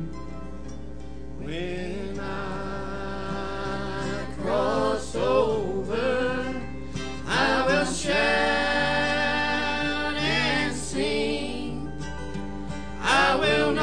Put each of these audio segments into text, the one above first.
When I cross over, I will shout and sing. I will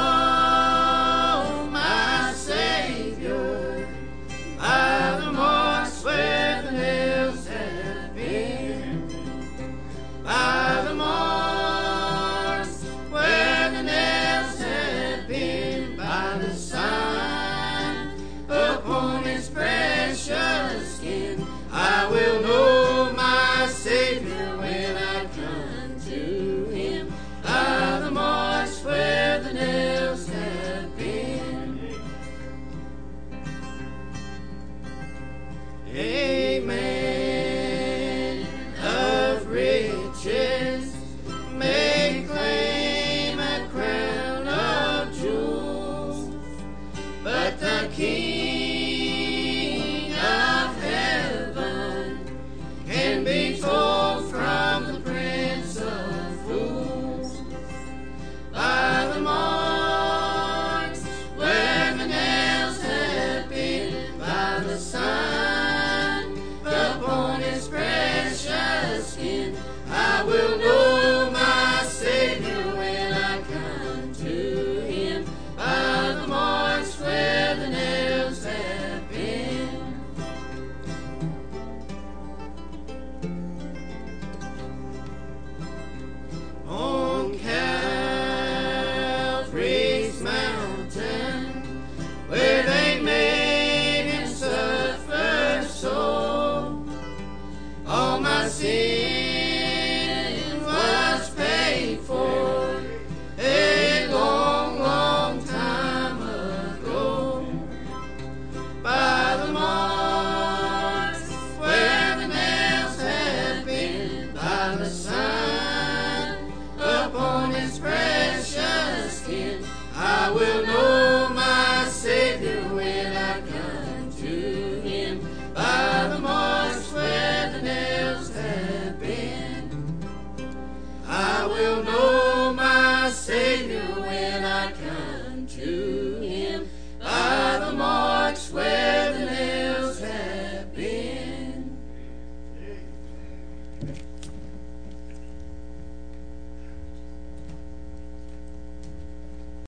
know my Savior by the marks where the nails have been, by the marks where the nails have been, by the sign upon his precious skin. I will know my Savior when I come to him, by the marks where the nails have been. Amen. Of riches may claim a crown of jewels, but the King of heaven can be told from the Prince of Fools, by the marks where the nails have been, by the sign upon his precious skin. I will know my Savior when I come to him, by the marks where the nails have been. On Calvary's mountain, where they made him suffer so, all my sin was paid for a long, long time ago, by the marks where the nails have been, by the sign upon his precious skin. I will know my Savior when I come to him, by the marks where the nails have been. I will know my Savior when I come to